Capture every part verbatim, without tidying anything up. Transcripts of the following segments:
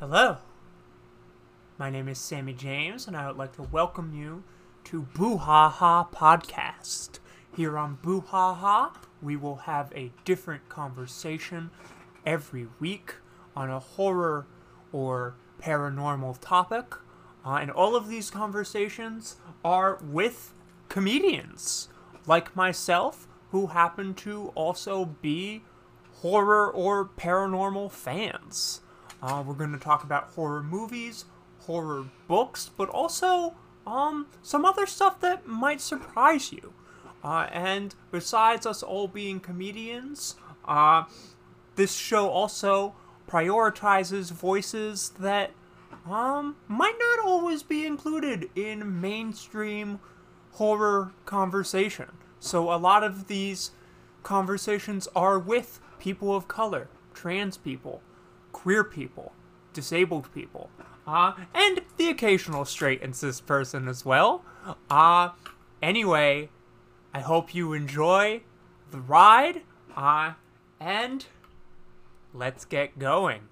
Hello, my name is Sammy James, and I would like to welcome you to Boo Ha Ha Podcast. Here on Boo Ha Ha, we will have a different conversation every week on a horror or paranormal topic, uh, and all of these conversations are with comedians like myself who happen to also be horror or paranormal fans. Uh, we're going to talk about horror movies, horror books, but also um, some other stuff that might surprise you. Uh, and besides us all being comedians, uh, this show also prioritizes voices that um, might not always be included in mainstream horror conversation. So a lot of these conversations are with people of color, trans people, queer people, disabled people, uh, and the occasional straight and cis person as well. Uh, anyway, I hope you enjoy the ride, uh, and let's get going.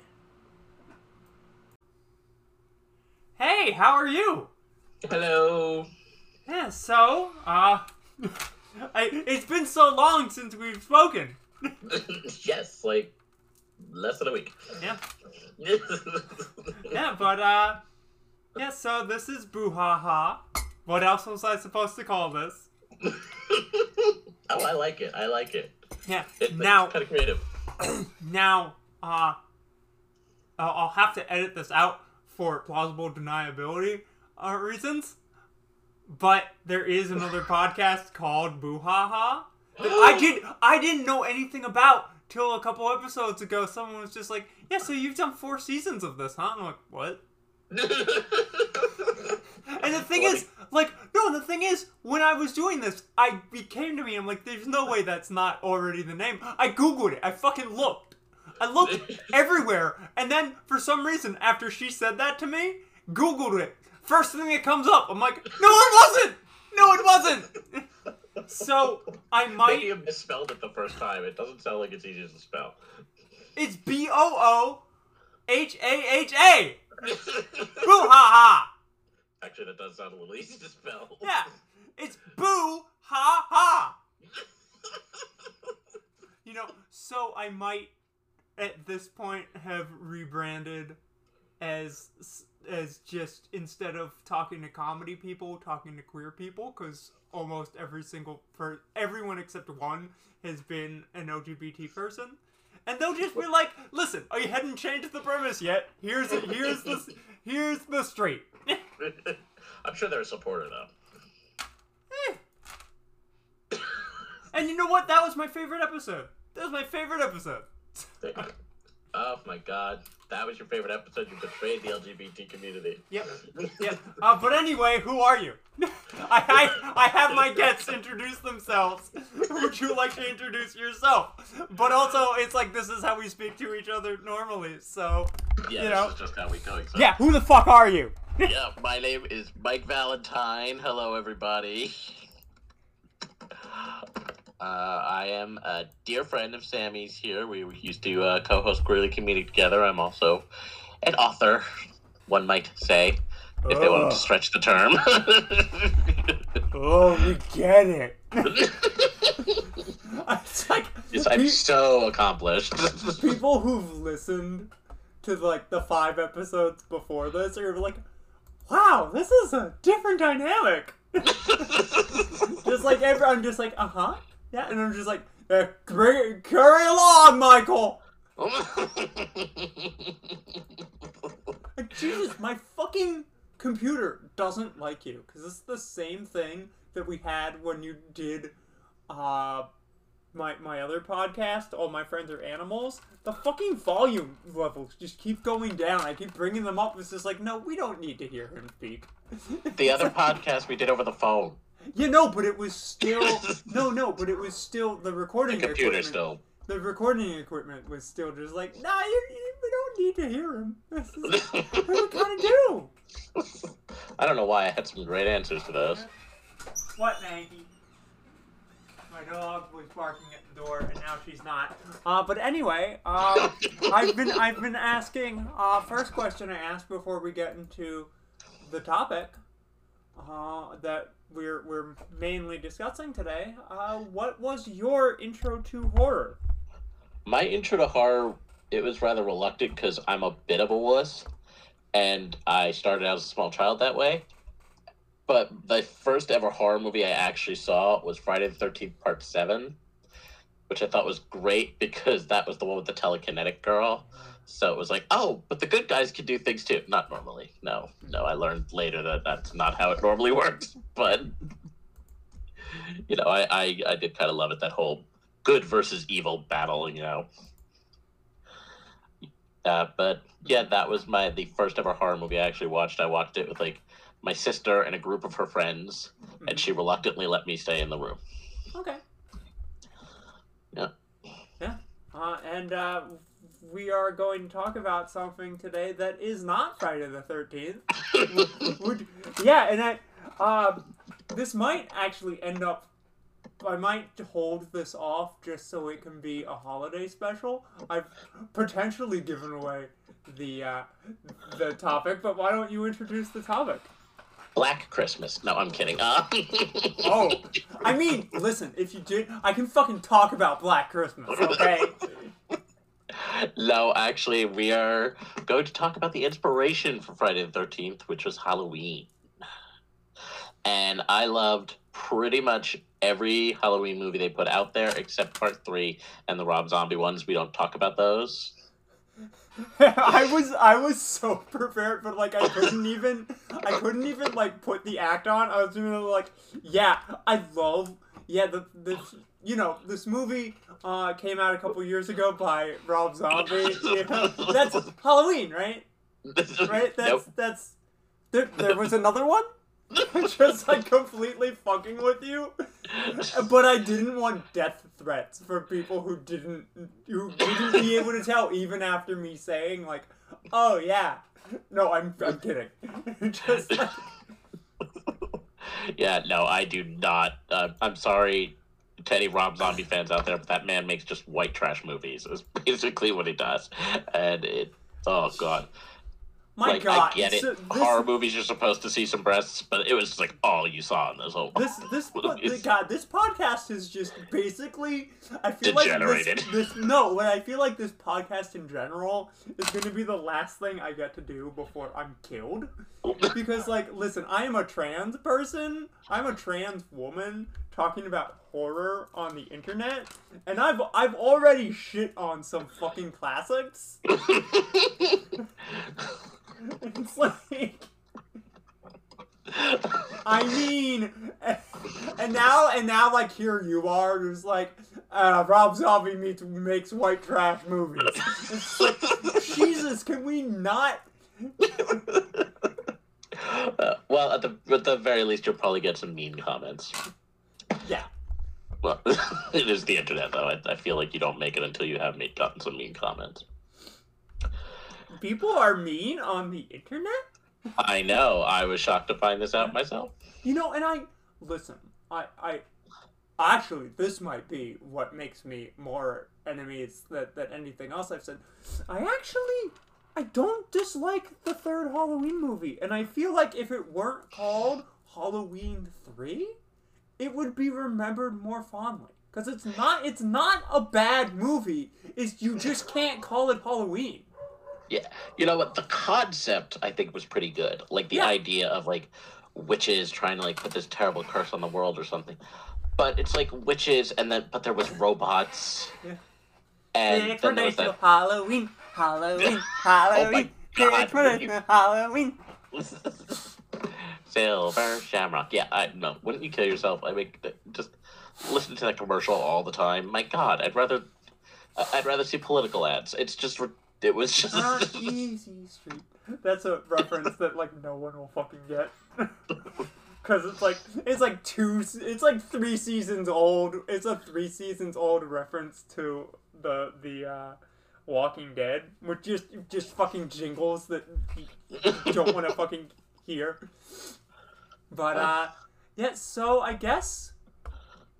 Hey, how are you? Hello. Yeah, so, uh, I, it's been so long since we've spoken. Yes, like, less than a week. Yeah. Yeah, but, uh, yeah, so this is Boo Ha Ha. What else was I supposed to call this? Oh, I like it. I like it. Yeah, It's now, kind of creative. now, uh, I'll I'll have to edit this out for plausible deniability uh, reasons, but there is another podcast called Boo Ha Ha that I, did, I didn't know anything about till a couple episodes ago. Someone was just like, yeah, so you've done four seasons of this, huh? I'm like, what? And the thing is, like, no, the thing is, when I was doing this, I it came to me, I'm like, there's no way that's not already the name. I Googled it. I fucking looked. I looked everywhere. And then, for some reason, after she said that to me, Googled it. First thing that comes up, I'm like, no, it wasn't! No, it wasn't! So, I might... Maybe you misspelled it the first time. It doesn't sound like it's easy to spell. It's B O O H A H A! Boo Ha Ha! Actually, that does sound a little easy to spell. Yeah, it's Boo Ha Ha! You know, so I might, at this point, have rebranded as as just, instead of talking to comedy people, talking to queer people, because almost every single, per- everyone except one has been an L G B T person. And they'll just be like, listen, oh, you hadn't changed the premise yet. Here's it. Here's the, here's the straight. I'm sure they're a supporter, though. Eh. And you know what? That was my favorite episode. That was my favorite episode. Oh my god. That was your favorite episode? You betrayed the L G B T community. Yep. Yep. Uh, but anyway, who are you? I, I I have my guests introduce themselves. Would you like to introduce yourself? But also, it's like this is how we speak to each other normally, so, Yeah, you this know. is just how we go. So. Yeah, who the fuck are you? Yeah, my name is Mike Valentine. Hello, everybody. Uh, I am a dear friend of Sammy's here. We used to uh, co-host Queerly Comedic together. I'm also an author, one might say, if oh. they wanted to stretch the term. Oh, we get it. It's like, yes, I'm pe- so accomplished. people who've listened to, like, the five episodes before this are like, wow, this is a different dynamic. Just like, every, I'm just like, uh-huh. Yeah, and I'm just like, eh, carry, carry along, Michael! Like, Jesus, my fucking computer doesn't like you. Because it's the same thing that we had when you did uh, my, my other podcast, All My Friends Are Animals. The fucking volume levels just keep going down. I keep bringing them up. It's just like, no, we don't need to hear him speak. The other podcast we did over the phone. Yeah, no, but it was still... No, no, but it was still... The recording The computer equipment... still. The recording equipment was still just like, nah, you, you, we don't need to hear him. This is what we kind of do. I don't know why I had some great answers to those. What, Maggie? My dog was barking at the door, and now she's not. Uh, but anyway, uh, I've been I've been asking. Uh, first question I asked before we get into the topic uh, that we're we're mainly discussing today. Uh, what was your intro to horror? My intro to horror, it was rather reluctant because I'm a bit of a wuss, and I started out as a small child that way. But the first ever horror movie I actually saw was Friday the thirteenth Part seven, which I thought was great because that was the one with the telekinetic girl. So it was like, oh, but the good guys can do things too. Not normally. No, no, I learned later that that's not how it normally works. But, you know, I, I, I did kind of love it, that whole good versus evil battle, you know. Uh, but, yeah, that was my the first ever horror movie I actually watched. I watched it with, like, my sister and a group of her friends, mm-hmm. and she reluctantly let me stay in the room. Okay. Yeah. Yeah. Uh, and uh, we are going to talk about something today that is not Friday the thirteenth. Would, yeah, and I, uh, this might actually end up, I might hold this off just so it can be a holiday special. I've potentially given away the uh, the topic, but why don't you introduce the topic? Black Christmas. No, I'm kidding. Uh. Oh, I mean, listen, if you did, I can fucking talk about Black Christmas, okay? No, actually, we are going to talk about the inspiration for Friday the thirteenth, which was Halloween. And I loved pretty much every Halloween movie they put out there, except Part three and the Rob Zombie ones. We don't talk about those. I was I was so prepared, but like I couldn't even I couldn't even like put the act on. I was really like, yeah, I love yeah the this you know this movie uh came out a couple years ago by Rob Zombie. You know, that's Halloween, right? Right? That's Nope. that's there, there was another one. Just like completely fucking with you, but I didn't want death threats for people who didn't who didn't be able to tell even after me saying like, oh yeah, no, I'm I'm kidding. Just like... Yeah, no, I do not. Uh, I'm sorry to any Rob Zombie fans out there, but that man makes just white trash movies. Is basically what he does, and it. Oh god. My like, God, I get it. So this, Horror movies, you're supposed to see some breasts, but it was just like all you saw in this whole. This this movies. God, this podcast is just basically. I feel Degenerated. like this, this. No, what I feel like this podcast in general is going to be the last thing I get to do before I'm killed. Because, like, listen, I am a trans person. I'm a trans woman talking about horror on the internet, and I've I've already shit on some fucking classics. It's like, I mean, and now, and now, like, here you are, just like, uh, Rob Zombie meets, makes white trash movies. It's like, Jesus, can we not? Uh, well, at the at the very least, you'll probably get some mean comments. Yeah. Well, it is the internet, though. I, I feel like you don't make it until you have made gotten some mean comments. People are mean on the internet? I know. I was shocked to find this out myself. You know, and I... Listen, I... I actually, this might be what makes me more enemies than, than anything else I've said. I actually... I don't dislike the third Halloween movie. And I feel like if it weren't called Halloween three, it would be remembered more fondly. Because it's not, it's not a bad movie. It's, you just can't call it Halloween. Yeah, you know what? The concept I think was pretty good. Like the yeah. idea of like witches trying to like put this terrible curse on the world or something. But it's like witches, and then but there was robots. Yeah. And then there was that Halloween, Halloween, Halloween, oh my God, you... Halloween. Silver Shamrock. Yeah, I no. Wouldn't you kill yourself? I mean, just listen to that commercial all the time. My God, I'd rather, I'd rather see political ads. It's just. It was just not easy street. That's a reference that like no one will fucking get. Cause it's like it's like two it's like three seasons old. It's a three seasons old reference to the the uh, Walking Dead, which just just fucking jingles that you don't want to fucking hear. But uh, yeah. So I guess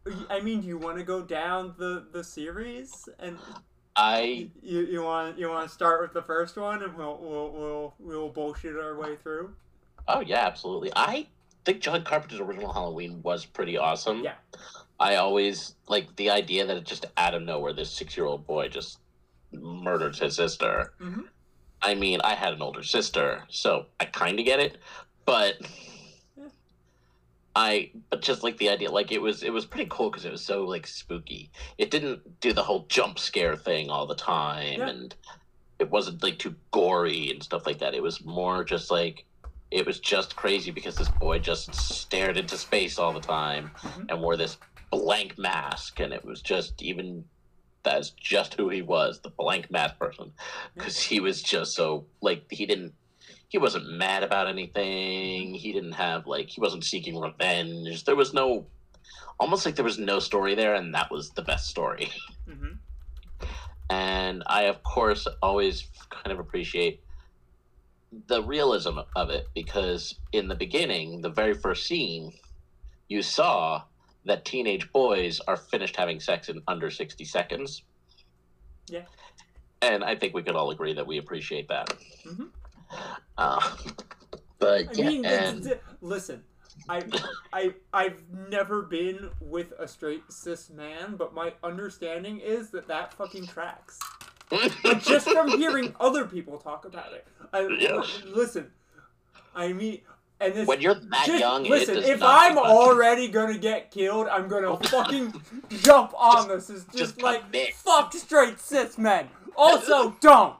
I mean, do you want to go down the, the series and I you you want you want to start with the first one and we'll we'll we'll we'll bullshit our way through? oh yeah, absolutely. I think John Carpenter's original Halloween was pretty awesome. Yeah. I always like the idea that it just out of nowhere this six year old boy just murdered his sister. Mm-hmm. I mean, I had an older sister, so I kind of get it, but Yeah. I but just like the idea, like it was it was pretty cool because it was so like spooky. It didn't do the whole jump scare thing all the time, Yeah. and it wasn't like too gory and stuff like that. It was more just like it was just crazy because this boy just stared into space all the time Mhm. and wore this blank mask, and it was just even that's just who he was, the blank mask person, because he was just so like he didn't he wasn't mad about anything. He didn't have like he wasn't seeking revenge. There was no almost like there was no story there, and that was the best story. Mm-hmm. And I of course always kind of appreciate the realism of it because in the beginning, the very first scene, you saw that teenage boys are finished having sex in under sixty seconds. Yeah. And I think we could all agree that we appreciate that. Mm-hmm. Uh, but I yeah, mean, it's- and it's- listen, I I I've never been with a straight cis man, but my understanding is that that fucking tracks. Like, just from hearing other people talk about it. I, Yeah. Listen, I mean, and this. when you're that just, young, listen, it does if not I'm take much. already gonna get killed, I'm gonna fucking jump on this. It's just, just like, commit. fuck straight cis men. Also, don't.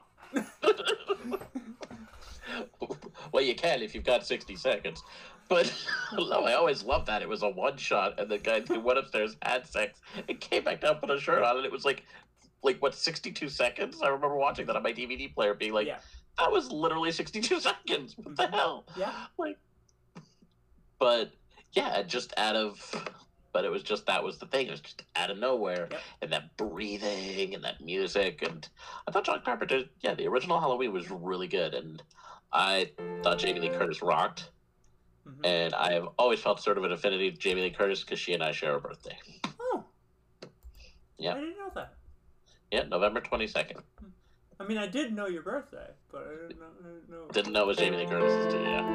Well, you can if you've got sixty seconds. But no, I always loved that. It was a one shot, and the guy who went upstairs had sex and came back down, put a shirt on, and it was like, like what, sixty-two seconds? I remember watching that on my D V D player, being like, Yeah. that was literally sixty-two seconds. What the hell? Yeah. Like, but yeah, just out of, but it was just that was the thing. It was just out of nowhere, Yep. and that breathing and that music, and I thought John Carpenter, yeah, the original Halloween was really good, and I thought Jamie Lee Curtis rocked. Mhm. And I have always felt sort of an affinity to Jamie Lee Curtis because she and I share a birthday. Oh. Yeah. I didn't know that. Yeah, November twenty-second. I mean, I did know your birthday, but I didn't know. I didn't know. Didn't know it was Jamie Lee Curtis's too, yeah.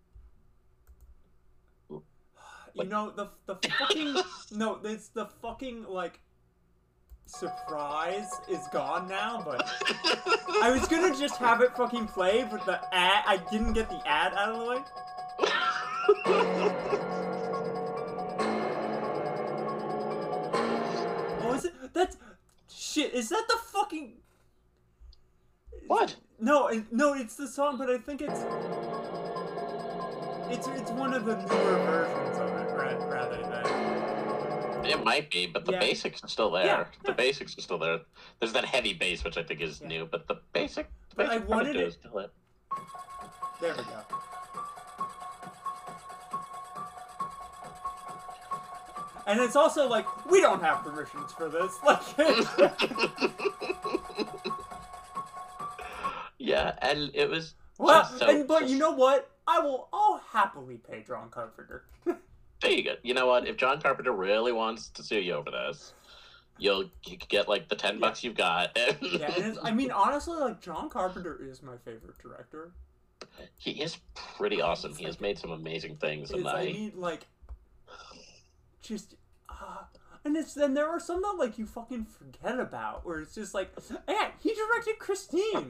You know, the the fucking no, it's the fucking like surprise is gone now. But I was gonna just have it fucking play, but the ad I didn't get the ad out of the way. Oh, is it? That's shit. Is that the fucking? What? No, it, no, it's the song, but I think it's it's it's one of the newer versions of it, ra- rather than. It might be, but the Yeah. basics are still there. Yeah, The yeah. basics are still there. There's that heavy bass, which I think is Yeah. new, but the basic, the But I basic wanted wanted it- is still it. There we go. And it's also like we don't have permissions for this. Like, Yeah, and it was well, just so. and but you know what? I will. I'll happily pay John Carpenter. There you go. You know what? If John Carpenter really wants to sue you over this, you'll you could get like the ten Yeah. bucks you've got. Yeah, and it's, I mean, honestly, like John Carpenter is my favorite director. He is pretty awesome. It's He has like- made some amazing things, and It's, I I mean, like, just, uh, and it's then there are some that like you fucking forget about, where it's just like, yeah, he directed Christine,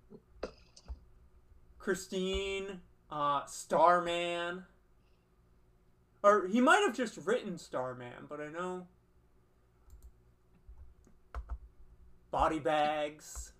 Christine, uh, Starman, or he might have just written Starman, but I know Body Bags.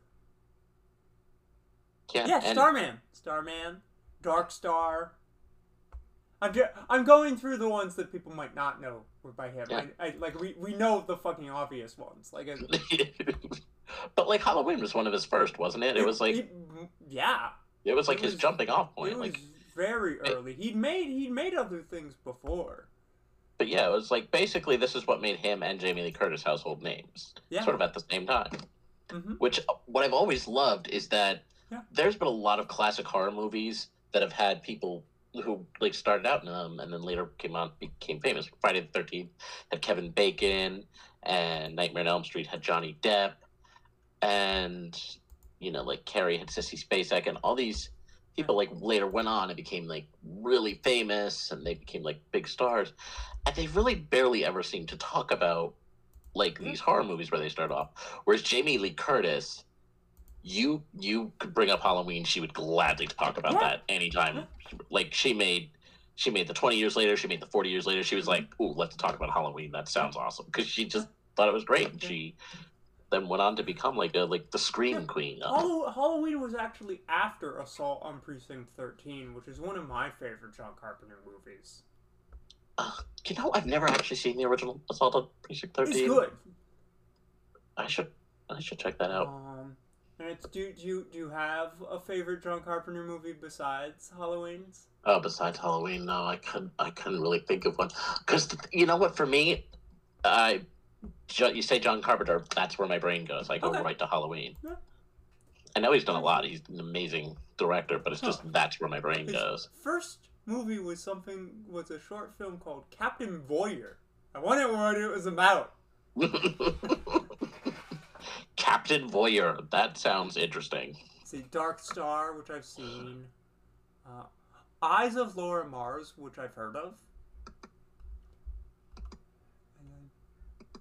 yeah, Yeah, and Starman, Starman, Dark Star. I'm just, I'm going through the ones that people might not know were by him. Yeah. I, I like we, we know the fucking obvious ones. Like, I- but like Halloween was one of his first, wasn't it? It was like it- yeah, it was like it his was- jumping off it point. was Like, very early. He'd made he'd made other things before. but yeah, it was like basically this is what made him and Jamie Lee Curtis household names, Yeah. sort of at the same time. Mm-hmm. Which what I've always loved is that Yeah. there's been a lot of classic horror movies that have had people who like started out in them and then later came on became famous. Friday the Thirteenth had Kevin Bacon, and Nightmare on Elm Street had Johnny Depp, and you know like Carrie had Sissy Spacek, and all these people like later went on and became like really famous, and they became like big stars, and they really barely ever seem to talk about like these horror movies where they start off. Whereas Jamie Lee Curtis, you you could bring up Halloween, she would gladly talk about Yeah. that anytime. Like she made she made the twenty years later, she made the forty years later. She was like, "Ooh, let's talk about Halloween. That sounds awesome," because she just thought it was great. And she then went on to become like a like the scream Yeah. queen. Hall- Halloween was actually after Assault on Precinct thirteen, which is one of my favorite John Carpenter movies. Uh, you know, I've never actually seen the original Assault on Precinct thirteen. It's good. I should I should check that out. Um, and it's do, do you do you have a favorite John Carpenter movie besides Halloween's? Oh, besides Halloween, no, I couldn't. I couldn't really think of one. Because you know what, for me, I you say John Carpenter, that's where my brain goes. I go Okay. right to Halloween. Yeah. I know he's done a lot. He's an amazing director, but it's just Huh. that's where my brain His goes. first movie was something was a short film called Captain Voyeur. I wonder what it was about. Captain Voyeur. That sounds interesting. See, Dark Star, which I've seen. Uh, Eyes of Laura Mars, which I've heard of. And then...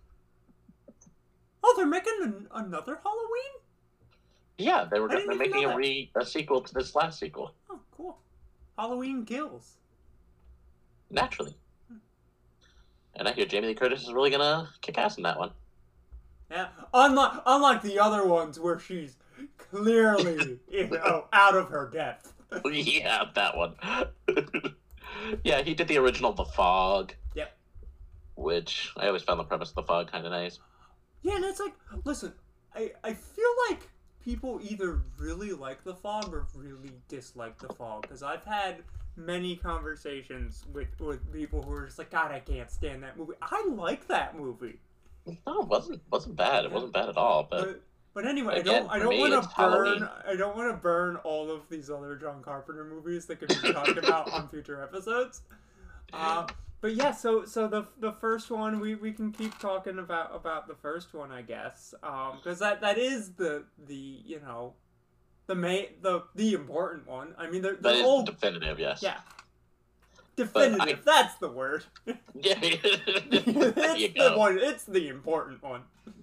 Oh, they're making an, another Halloween? Yeah, they were I didn't they're even making know a that. re a sequel to this last sequel. Oh, cool. Halloween Kills. Naturally. And I hear Jamie Lee Curtis is really gonna kick ass in that one. Yeah, unlike unlike the other ones where she's clearly, you know, out of her depth. Yeah, that one. Yeah, he did the original The Fog. Yep. Which I always found the premise of The Fog kind of nice. Yeah, and it's like, listen, I I feel like people either really like The Fog or really dislike The Fog, because I've had many conversations with with people who are just like, God, I can't stand that movie. I like that movie. No, it wasn't wasn't bad. It Yeah. wasn't bad at all. But, But but anyway, again, I don't I for don't me, want it's to burn Halloween. I don't want to burn all of these other John Carpenter movies that could be talked about on future episodes. Uh, but yeah, so so the the first one we, we can keep talking about about the first one, I guess, because that that is the the you know the main the the important one. I mean, they're, that they're is all definitive. Yes. yeah definitive. That's the word. Yeah. There It's you the go. one. It's the important one.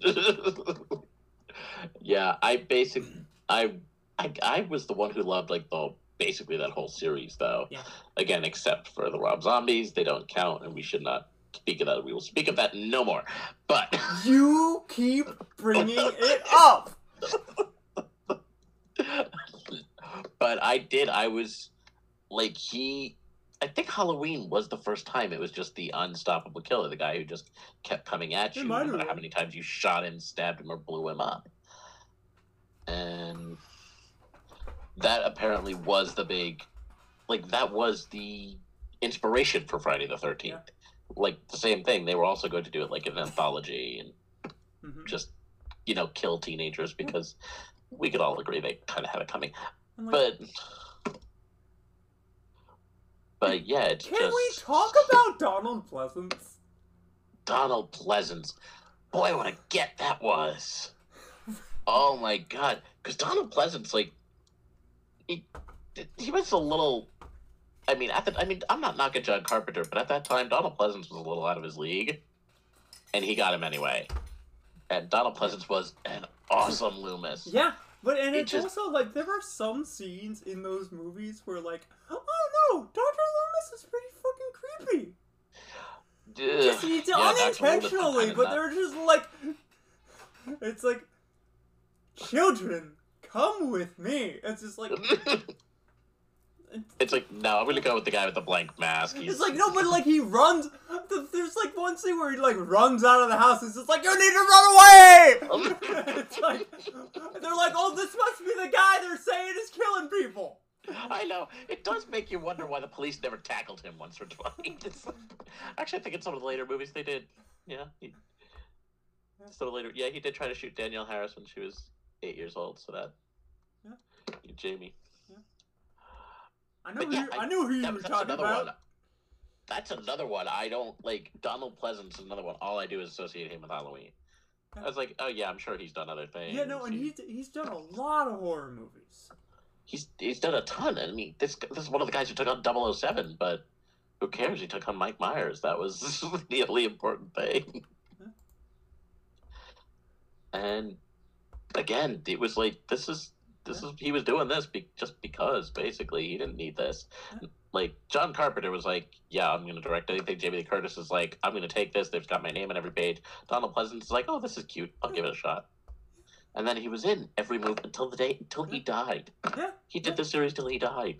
Yeah, I basically I, I I was the one who loved like the basically that whole series though. Yeah. Again, except for the Rob Zombies, they don't count, and we should not speak of that. We will speak of that no more. But You keep bringing it up. but I did. I was like he. I think Halloween was the first time it was just the unstoppable killer, the guy who just kept coming at It you, might no have matter how been. many times you shot him, stabbed him, or blew him up. And that apparently was the big, like that was the inspiration for Friday the Thirteenth. Like the same thing, they were also going to do it like an anthology and Mhm. just, you know, kill teenagers because we could all agree they kind of had it coming. I'm like, But, but yeah, it's can just we talk about Donald Pleasance? Donald Pleasance. Boy, what a get that was! Oh my god, because Donald Pleasance, like, he he was a little. I mean, at the, I mean, I'm not knocking John Carpenter, but at that time, Donald Pleasance was a little out of his league, and he got him anyway. And Donald Pleasance was an awesome Loomis. Yeah, but and It it's just- also like there are some scenes in those movies where like, oh no, Doctor Loomis is pretty fucking creepy. Ugh. Just it's Yeah, Doctor Loomis was unintentionally, kinda but not- they're just like, it's like, children, come with me. It's just like. It's like, no, I'm gonna go with the guy with the blank mask. He's, It's like, no, but like he runs. There's like one scene where he like runs out of the house. It's just like, you need to run away! It's like, they're like, oh, this must be the guy they're saying is killing people. I know. It does make you wonder why the police never tackled him once or twice. Actually, I think in some of the later movies they did. Yeah. He, so later, yeah, he did try to shoot Danielle Harris when she was eight years old. So that, Yeah. Jamie. Yeah. I know But who yeah, you, I- I knew who you that- were that's talking another about. one. That's another one. I don't like Donald Pleasance. Is another one. All I do is associate him with Halloween. I was like, oh yeah, I'm sure he's done other things. Yeah, no, and He- he's he's done a lot of horror movies. he's he's done a ton. I mean, this this is one of the guys who took on double oh seven, but who cares? He took on Mike Myers. That was the only important thing. Huh? And again, it was like this is this is he was doing this be, just because basically he didn't need this. Huh? Like John Carpenter was like, yeah, I'm going to direct anything. Jamie Lee Curtis is like, I'm going to take this. They've got my name on every page. Donald Pleasance is like, oh, this is cute. I'll give it a shot. And then he was in every movie until the day until he died. Yeah, He did yeah. the series till he died.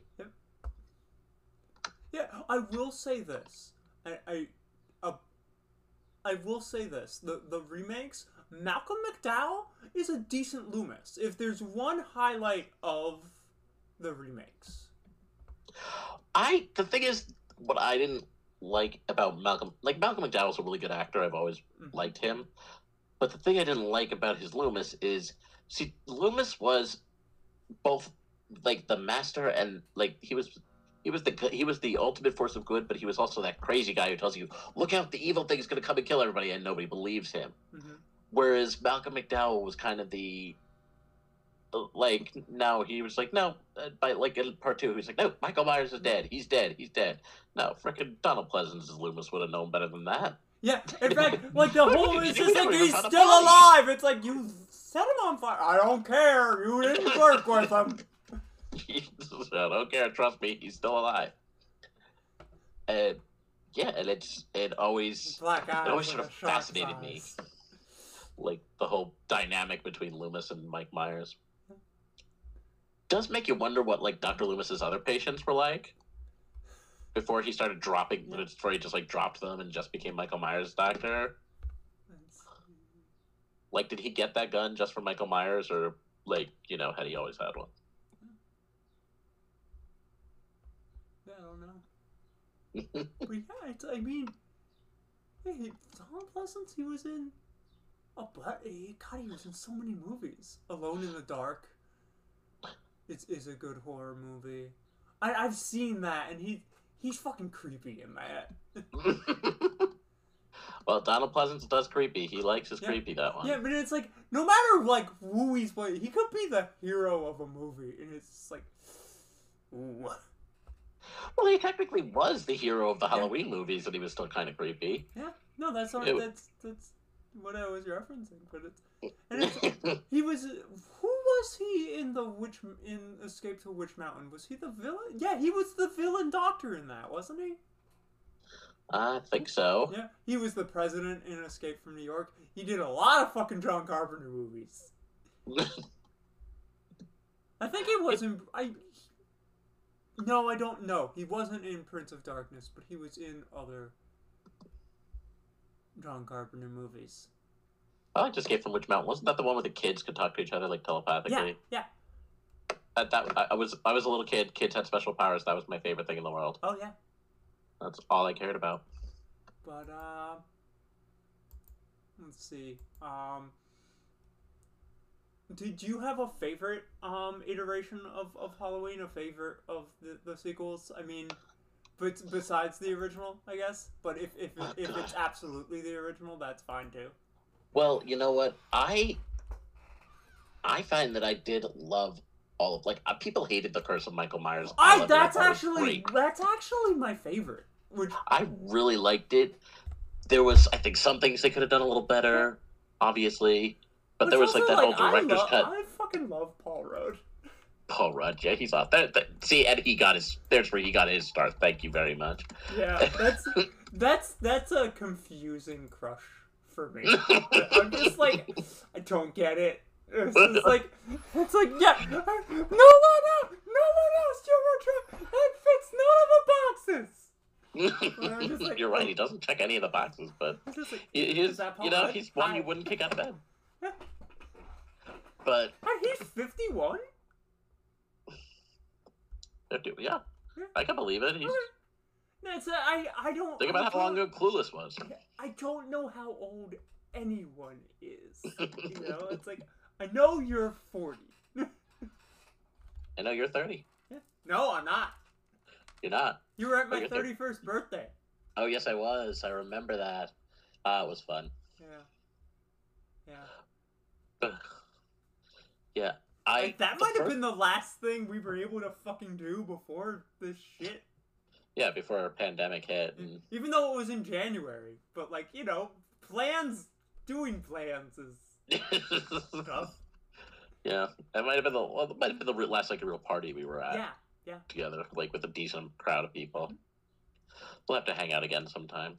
Yeah, I will say this. I, I, uh, I will say this. The the remakes, Malcolm McDowell is a decent Loomis. If there's one highlight of the remakes, I the thing is, what I didn't like about Malcolm, like Malcolm McDowell's a really good actor. I've always Mhm. liked him. But the thing I didn't like about his Loomis is, see, Loomis was both like the master and like he was. He was the good- he was the ultimate force of good, but he was also that crazy guy who tells you, "Look out, the evil thing is going to come and kill everybody," and nobody believes him. mm-hmm. Whereas Malcolm McDowell was kind of the like no, he was like no, uh, by like in part two, he was like no, Michael Myers is dead, he's dead, he's dead. No, frickin' Donald Pleasance as Loomis would have known better than that. Yeah, in fact, like the What whole did you it's do? just We like never he's even found a still body. alive. It's like you set him on fire. I don't care. You didn't work with him. I don't care, trust me, he's still alive. And yeah, and it's it always Black eyes. it always with sort a of shark's fascinated me. eyes. Like the whole dynamic between Loomis and Mike Myers. Does make you wonder what like Doctor Loomis's other patients were like before he started dropping Yeah. before he just like dropped them and just became Michael Myers' doctor. Let's see. Like, did he get that gun just for Michael Myers, or like you know had he always had one? Yeah, I don't know. But yeah, it's, I mean, hey, Donald Pleasance, he was in. Oh, but he, God, he was in so many movies. Alone in the Dark. It's is a good horror movie. I I've seen that, and he he's fucking creepy in that. Well, Donald Pleasance does creepy. He likes his Yeah. creepy, that one. Yeah, but it's like no matter like who he's playing, he could be the hero of a movie, and it's just like, ooh. Well, he technically was the hero of the Halloween movies, and he was still kind of creepy. Yeah, no, that's not, It- that's that's what I was referencing, but it's and it's he was who was he in the witch in Escape to Witch Mountain? Was he the villain? Yeah, he was the villain doctor in that, wasn't he? I think so. Yeah, he was the president in Escape from New York. He did a lot of fucking John Carpenter movies. I think he was in I. No, I don't know. He wasn't in Prince of Darkness, but he was in other John Carpenter movies. I liked Escape from Witch Mountain. Wasn't that the one where the kids could talk to each other like Yeah, telepathically? yeah. That, that I, I was I was a little kid. Kids had special powers. That was my favorite thing in the world. Oh yeah. That's all I cared about. But uh, let's see. Um, did you have a favorite um iteration of, of Halloween? A favorite of the, the sequels? I mean, but besides the original, I guess. But if if Oh, if God. it's absolutely the original, that's fine too. Well, you know what? I I find that I did love all of like uh, people hated the Curse of Michael Myers. I loved it. that's thought it was actually great. that's actually my favorite. Which I really liked it. There was, I think, some things they could have done a little better, obviously. But which there was like also, that whole I director's lo- cut. I fucking love Paul Rudd. Paul Rudd, yeah, he's off. That, that, see, and he got his. There's where he got his start. Thank you very much. Yeah, that's that's that's a confusing crush for me. I'm just like, I don't get it. It's just like, it's like, yeah, no one else, no one else, you're a that fits none of the boxes. I'm just like, You're right. He doesn't check any of the boxes, but It's just like, he, he's, is that Paul you know, Rudd? he's one Hi. you wouldn't kick out of bed. Yeah. But And he's fifty-one. yeah, Yeah. I can believe it. He's That's a, I I don't. think I about how long don't- ago Clueless was. I don't know how old anyone is. You know, it's like I know you're forty. I know you're thirty. No, I'm not. You're not. You were at my Oh, you're thir- thirty-first birthday. Oh, yes, I was. I remember that. Ah, it was fun. Yeah. Yeah. Yeah. I. Like, that the might have first- been the last thing we were able to fucking do before this shit. Yeah, before our pandemic hit. And... Even though it was in January. But, like, you know, plans, doing plans is tough. Yeah, that might have been the well, it might have been the re- last like real party we were at. Yeah, yeah. Together, like with a decent crowd of people. We'll have to hang out again sometime.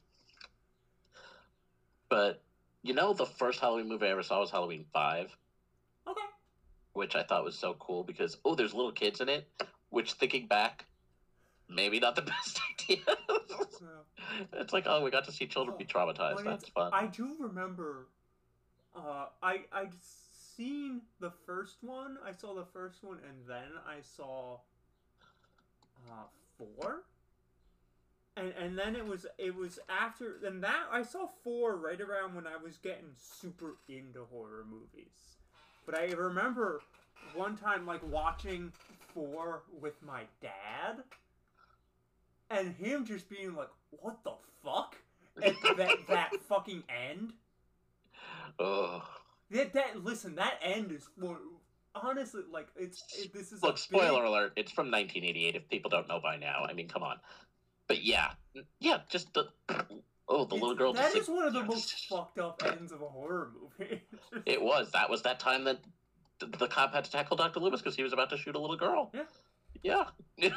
But you know, the first Halloween movie I ever saw was Halloween Five. Okay. Which I thought was so cool because oh, there's little kids in it. Which thinking back, maybe not the best idea. No. It's like oh, we got to see children be traumatized. But That's it's- fun. I do remember. Uh, I I'd seen the first one. I saw the first one, and then I saw. Uh, four. And and then it was it was after and that I saw four right around when I was getting super into horror movies. But I remember one time like watching four with my dad, and him just being like, "What the fuck?" And that that fucking end. Oh. That that listen, that end is for honestly like it's it, this is Look, a spoiler big, alert, it's from nineteen eighty-eight if people don't know by now. I mean, come on. But yeah, yeah, just the oh, the little girl. That just, is like, one of the most fucked up ends of a horror movie. It was. That was that time that the, the cop had to tackle Doctor Loomis because he was about to shoot a little girl. Yeah. Yeah.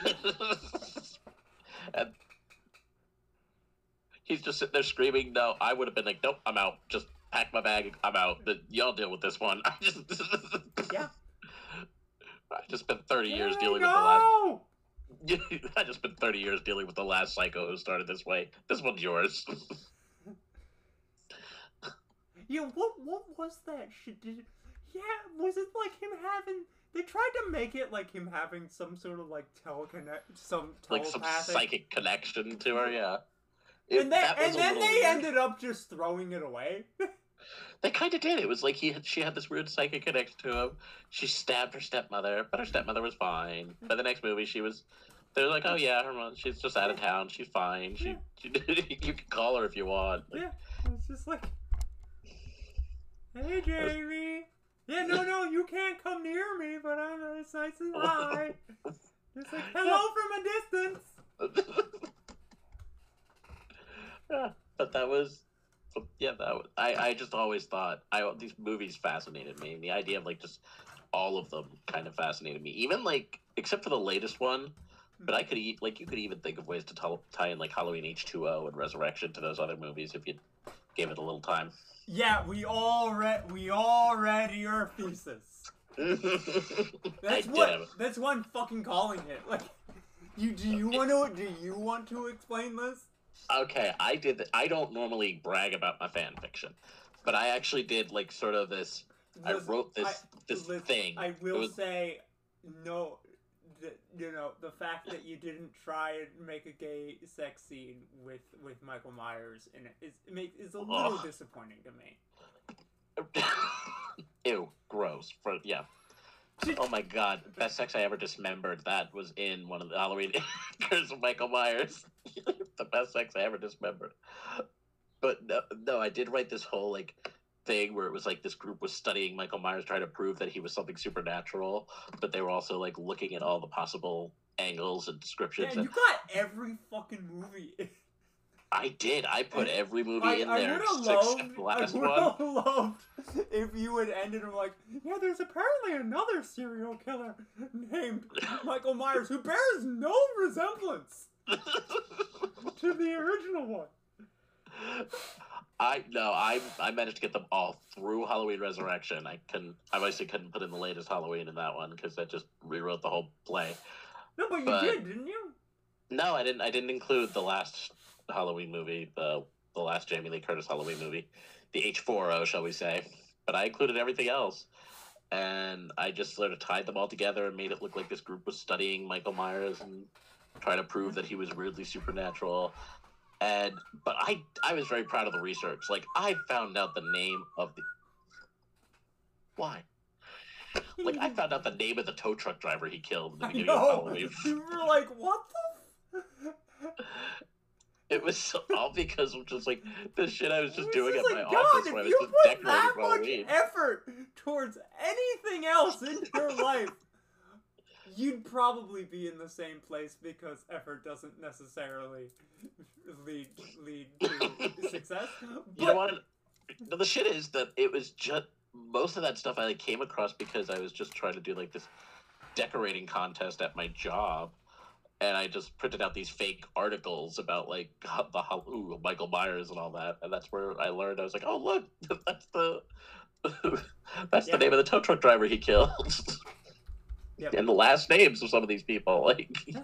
And he's just sitting there screaming. No, I would have been like, nope, I'm out. Just pack my bag. I'm out. Y'all deal with this one. I just. Yeah. I just spent thirty years Hey, dealing no! with the last. I just spent thirty years dealing with the last psycho who started this way. This one's yours. Yeah, what what was that shit? Did, yeah, was it like him having? They tried to make it like him having some sort of like teleconnect, some Like some telepathic. psychic connection to her, yeah. It- and then, that was and a then little they weird. ended up just throwing it away. They kind of did. It was like he had, she had this weird psychic connection to him. She stabbed her stepmother, but her stepmother was fine. By the next movie, she was. They're like, oh yeah, her mom, she's just out of town. She's fine. She, she you can call her if you want. Like, Yeah, it's just like, hey Jamie. Yeah, no, no, you can't come near me, but I'm it's nice and high. It's like hello from a distance. Yeah, but that was, yeah, that was, I, I just always thought I these movies fascinated me, and the idea of like just all of them kind of fascinated me. Even like except for the latest one, but I could eat like you could even think of ways to tell, tie in like Halloween H two O and Resurrection to those other movies if you gave it a little time. Yeah, we all read. We all read your thesis. That's I what. did. That's what I'm fucking calling it. Like, you do you want to? Do you want to explain this? Okay, I did. I don't normally brag about my fan fiction, but I actually did like sort of this. I Listen, wrote this I- this listen, thing. I will It was- say, no. The, you know the fact that you didn't try and make a gay sex scene with with Michael Myers in it is it make, is a little Ugh. disappointing to me. Ew, gross. For yeah. Oh my god, best sex I ever dismembered. That was in one of the Halloween Curse of Michael Myers. The best sex I ever dismembered. But no, no, I did write this whole like thing where it was like this group was studying Michael Myers, trying to prove that he was something supernatural, but they were also like looking at all the possible angles and descriptions. Man, and you got every fucking movie. I did. I put every movie I, in I there would have except loved. the I last would one. have loved if you had ended him like, yeah. There's apparently another serial killer named Michael Myers who bears no resemblance to the original one. I no, I I managed to get them all through Halloween Resurrection. I couldn't, I obviously couldn't put in the latest Halloween in that one because I just rewrote the whole play. No, but you But- did, didn't you? No, I didn't. I didn't include the last Halloween movie, the the last Jamie Lee Curtis Halloween movie, the H four O, shall we say? But I included everything else, and I just sort of tied them all together and made it look like this group was studying Michael Myers and trying to prove that he was weirdly supernatural. And but I I was very proud of the research. Like I found out the name of the why. Like I found out the name of the tow truck driver he killed in the I beginning know. of Halloween. You were like, what the? F-? It was all because of just like the shit I was just doing just at like, my God, office if when I was you just put decorating that for much Halloween. effort towards anything else in your life, you'd probably be in the same place because effort doesn't necessarily lead lead to success. But You know what? No, the shit is that it was just most of that stuff I like, came across because I was just trying to do like this decorating contest at my job, and I just printed out these fake articles about like the ooh, Michael Myers and all that, and that's where I learned. I was like, oh look, that's the that's Yeah. the name of the tow truck driver he killed, Yep. and the last names of some of these people. Like, Yeah.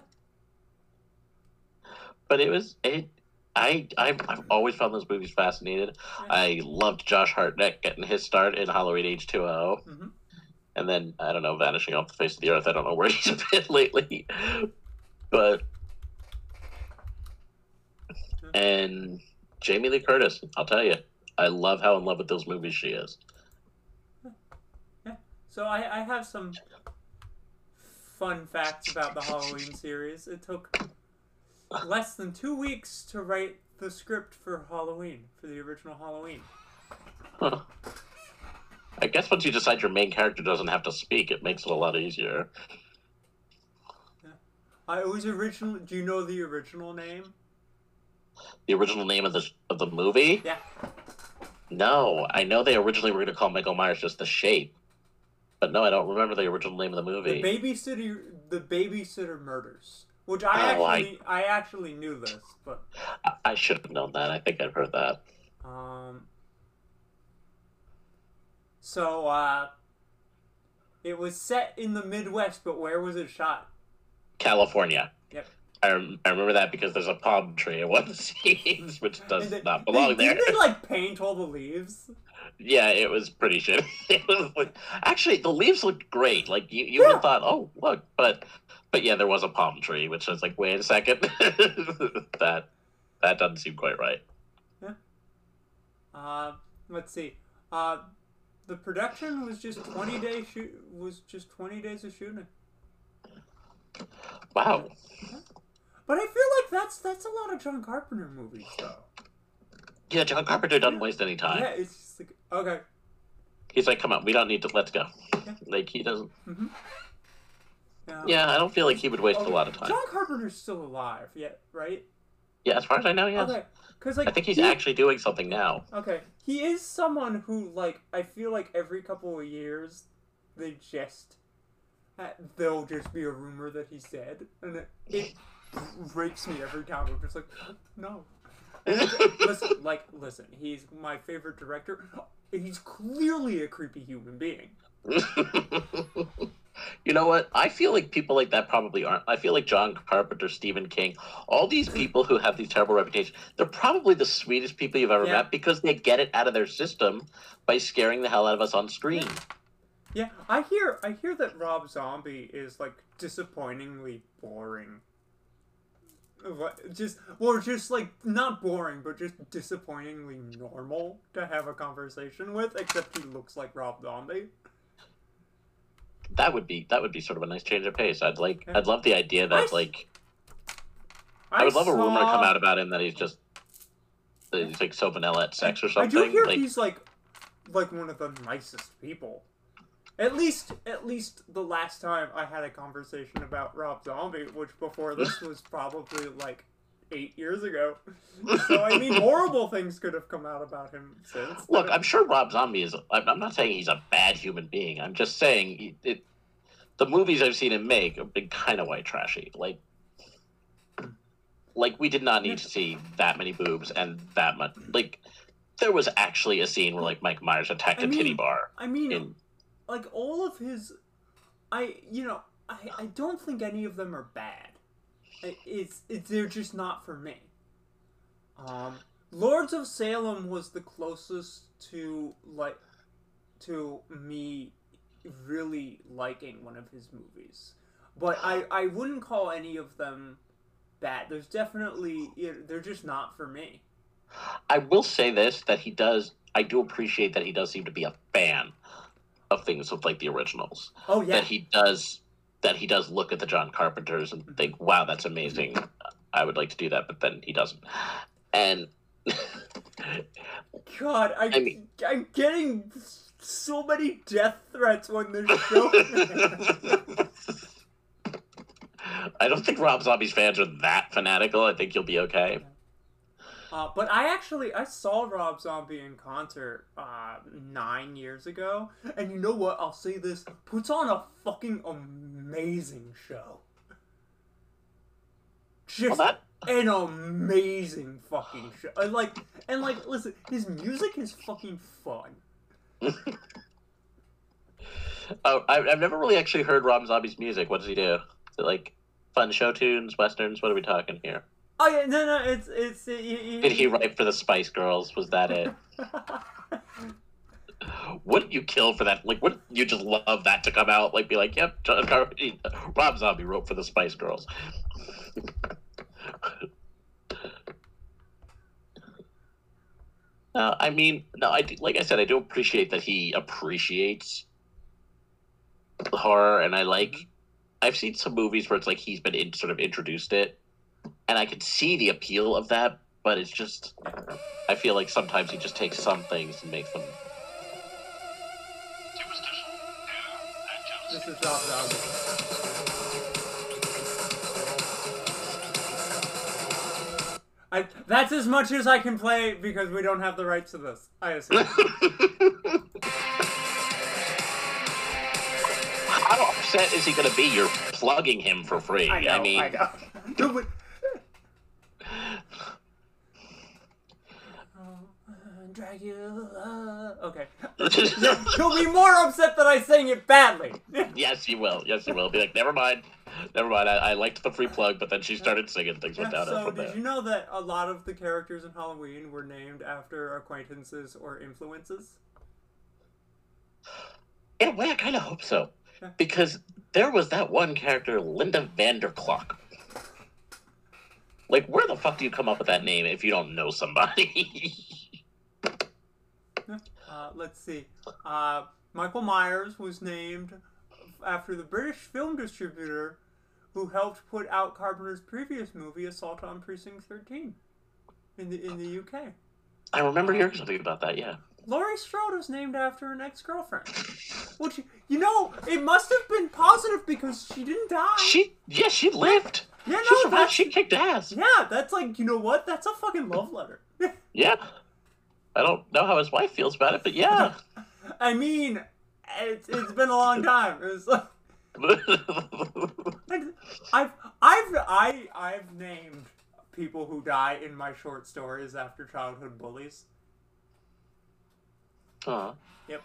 but it was it. I I've, I've always found those movies fascinating. Yeah. I loved Josh Hartnett getting his start in Halloween H two O. Mhm. And then, I don't know, vanishing off the face of the earth. I don't know where he's been lately. But, and Jamie Lee Curtis, I'll tell you, I love how in love with those movies she is. Yeah. So I, I have some fun facts about the Halloween series. It took less than two weeks to write the script for Halloween, for the original Halloween. Huh. I guess once you decide your main character doesn't have to speak, it makes it a lot easier. Yeah. I was original. Do you know the original name? The original name of the of the movie? Yeah. No, I know they originally were going to call Michael Myers just The Shape, but no, I don't remember the original name of the movie. The babysitter, the babysitter murders, which I Oh, actually, I... I actually knew this, but I, I should have known that. I think I've heard that. Um. So, uh, it was set in the Midwest, but where was it shot? California. Yep. I, rem- I remember that because there's a palm tree in one of the scenes, which does They, not belong they, there. Didn't they, like, paint all the leaves? Yeah, it was pretty shit. It was like, actually, the leaves looked great. Like, you, you Yeah. would have thought, oh, look. But, but yeah, there was a palm tree, which was like, wait a second. that, that doesn't seem quite right. Yeah. Uh, let's see. Uh, the production was just twenty days shoot was just twenty days of shooting. Wow. But I feel like that's that's a lot of John Carpenter movies, though. Yeah, John Carpenter doesn't waste any time. Yeah, it's just like, okay. He's like, come on, we don't need to, let's go. Yeah. Like, he doesn't. Mm-hmm. Yeah. Yeah, I don't feel like he would waste Okay. a lot of time. John Carpenter's still alive, yeah, right? Yeah, as far as I know, yes. Okay, because like I think he's he, actually doing something now. Okay, he is someone who, like, I feel like every couple of years, they just uh, there'll just be a rumor that he's dead, and it, it breaks me every time. I'm just like, no. And listen, like, listen, he's my favorite director. He's clearly a creepy human being. You know what? I feel like people like that probably aren't. I feel like John Carpenter, Stephen King, all these people who have these terrible reputations, they're probably the sweetest people you've ever Yeah. met because they get it out of their system by scaring the hell out of us on screen. Yeah, I hear I hear that Rob Zombie is, like, disappointingly boring. What- Just well, just like not boring, but just disappointingly normal to have a conversation with. Except he looks like Rob Zombie. That would be that would be sort of a nice change of pace. I'd like Yeah. I'd love the idea that I s- like I would love a saw- rumor to come out about him that he's just that he's like so vanilla at sex or I something. do hear like, he's like like one of the nicest people. At least, at least the last time I had a conversation about Rob Zombie, which before this was probably like eight years ago. So I mean, horrible things could have come out about him since. Look, I'm sure Rob Zombie is. I'm I'm not saying he's a bad human being. I'm just saying he, it, the movies I've seen him make have been kind of white trashy. Like, like we did not need to see that many boobs and that much. Like, there was actually a scene where like Mike Myers attacked I a mean- titty bar. I mean, In, like all of his, I you know I I don't think any of them are bad. I- It's it's they're just not for me. Um, Lords of Salem was the closest to like to me really liking one of his movies, but I I wouldn't call any of them bad. There's definitely you know, they're just not for me. I will say this: that he does. I do appreciate that he does seem to be a fan of things with like the originals. Oh yeah, That he does. That he does look at the John Carpenters and think, "Wow, that's amazing." I would like to do that, but then he doesn't. And God, I, I mean, I'm getting so many death threats on this show. I don't think Rob Zombie's fans are that fanatical. I think you'll be okay. Uh, but I actually, I saw Rob Zombie in concert uh, nine years ago. And you know what? I'll say this. Puts on a fucking amazing show. Just Well, that... an amazing fucking show. And like, and like, listen, his music is fucking fun. Oh, I've never really actually heard Rob Zombie's music. What does he do? Is it like fun show tunes, westerns? What are we talking here? Oh yeah, no, no, it's it's. It, it, Did he write for the Spice Girls? Was that it? What did you kill for that? Like, what you just love that to come out? Like, be like, yep, Rob Zombie wrote for the Spice Girls. No, I mean, no, I do, like I said, I do appreciate that he appreciates horror, and I like. I've seen some movies where it's like he's been in, sort of introduced it, and I can see the appeal of that, but it's just, I feel like sometimes he just takes some things and makes them. This is Rob Zombie. I, that's as much as I can play because we don't have the rights to this, I assume. How upset is he going to be? You're plugging him for free. I know, I mean, I know. No, but... oh, Dracula. Okay. You'll be more upset that I sang it badly. Yes, you will. Yes, you will. Be like, never mind. Never mind. I, I liked the free plug, but then she started singing. Things went Yeah, downhill so from did there. you know that a lot of the characters in Halloween were named after acquaintances or influences? In a way, I kind of hope so. Because there was that one character, Linda Vanderklok. Like, where the fuck do you come up with that name if you don't know somebody? uh, let's see. Uh, Michael Myers was named after the British film distributor who helped put out Carpenter's previous movie, Assault on Precinct thirteen, in the in the U K. I remember hearing something about that, yeah. Laurie Strode was named after an ex-girlfriend. Which, you know, it must have been positive because she didn't die. She, yeah, she lived. Yeah, no, she survived. that's- She kicked ass. Yeah, that's like, you know what? That's a fucking love letter. Yeah. I don't know how his wife feels about it, but yeah. I mean, it's, it's been a long time. It was like... I've, I've, I, I've named people who die in my short stories after childhood bullies. Aw. Yep.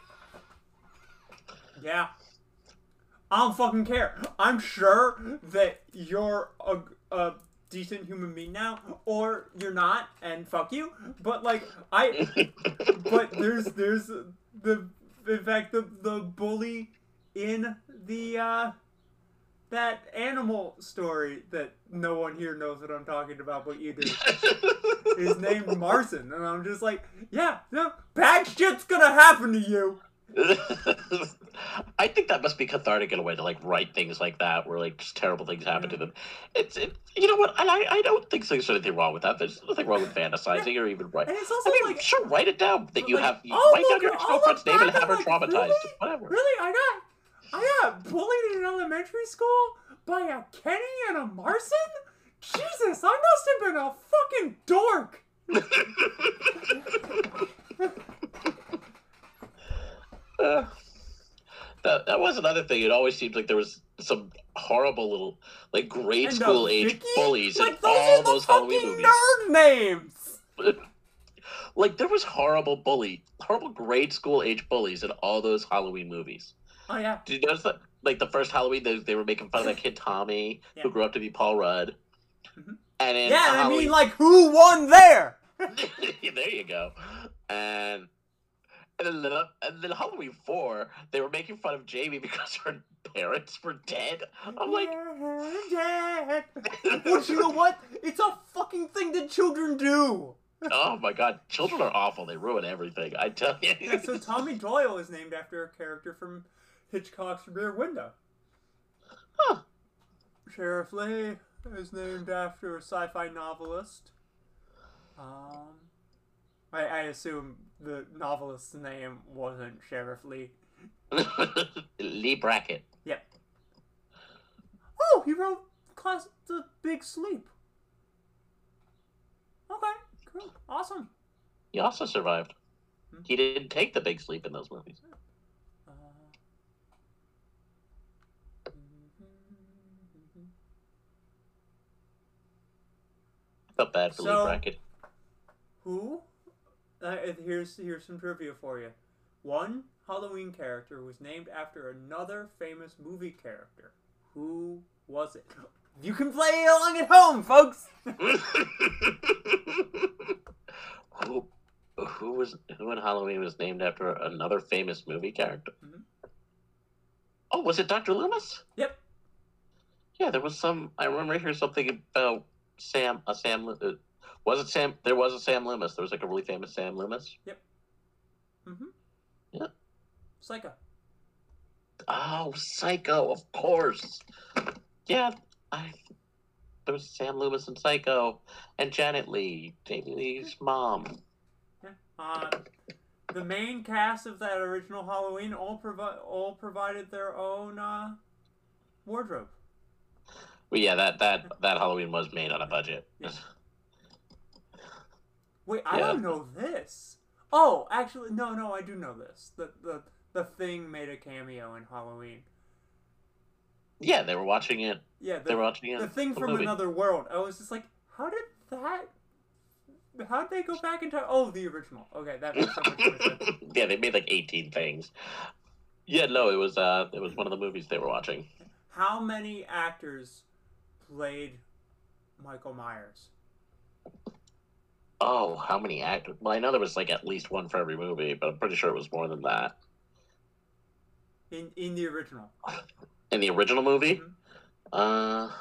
Yeah. I don't fucking care. I'm sure that you're a, a decent human being now, or you're not, and fuck you. But like, I, but there's, there's the, in fact, the, the bully in the, uh, that animal story that no one here knows what I'm talking about, but you do. Is named Marson, and I'm just like, yeah, no, bad shit's gonna happen to you. I think that must be cathartic in a way to like write things like that, where like just terrible things happen Yeah. to them. It's it, you know what, and I I don't think there's anything wrong with that. There's nothing wrong with fantasizing or even write. And it's also I mean, like, sure, write it down that you like, have. You oh, write down look, your oh, ex-girlfriend's look name and back, have her I'm like, traumatized. really? Whatever. Really, I got, I got bullied in elementary school by a Kenny and a Marson? Jesus, I must have been a fucking dork. uh, that that was another thing. It always seemed like there was some horrible little like grade And, uh, school age Vicky? bullies Like, in those all are the those Halloween fucking movies. nerd names. Like there was horrible bully, horrible grade school age bullies in all those Halloween movies. Oh yeah. Did you notice that? Like the first Halloween, they, they were making fun of that kid Tommy, Yeah. who grew up to be Paul Rudd. Mhm. And in Yeah, I Halloween, mean, like, who won there? there you go. And and then, and then Halloween four, they were making fun of Jamie because her parents were dead. I'm like, Dad. But you know what? It's a fucking thing that children do. oh my god, children are awful. They ruin everything. I tell you. Yeah, so Tommy Doyle is named after a character from Hitchcock's Rear Window. Huh. Sheriff Lee, is named after a sci-fi novelist. Um, I, I assume the novelist's name wasn't Sheriff Lee. Lee Brackett. Yep. Oh, he wrote class The Big Sleep. Okay, cool, awesome. He also survived. Hmm. He didn't take the big sleep in those movies. Uh, Felt bad for So- Lee Brackett. who? Uh, here's here's some trivia for you. One Halloween character was named after another famous movie character. Who was it? You can play along at home, folks. who, who was who in Halloween was named after another famous movie character? Mhm. Oh, was it Doctor Loomis? Yep. Yeah, there was some. I remember hearing something about Sam. A Sam. Uh, was it Sam? There was a Sam Loomis. There was like a really famous Sam Loomis. Mm-hmm. Yeah. Psycho. Oh, Psycho, of course. Yeah, I. There was Sam Loomis and Psycho, and Janet Leigh, Jamie Lee's mom. Yeah. Uh, the main cast of that original Halloween all provi- all provided their own uh, wardrobe. Well, yeah, that that that Halloween was made on a budget. Yeah. Wait, I Yeah. don't know this. Oh, actually, no, no, I do know this. The the the Thing made a cameo in Halloween. Yeah, they were watching it. Yeah, They the, were watching it. the Thing the from movie. Another World. I was just like, how did that? How did they go back in time? Oh, the original. Okay, that makes so much more sense. Yeah, they made like eighteen things. Yeah, no, it was uh, it was one of the movies they were watching. How many actors played Michael Myers? Oh, how many actors? Well, I know there was like at least one for every movie, but I'm pretty sure it was more than that. In in the original. In the original movie, Mhm. uh,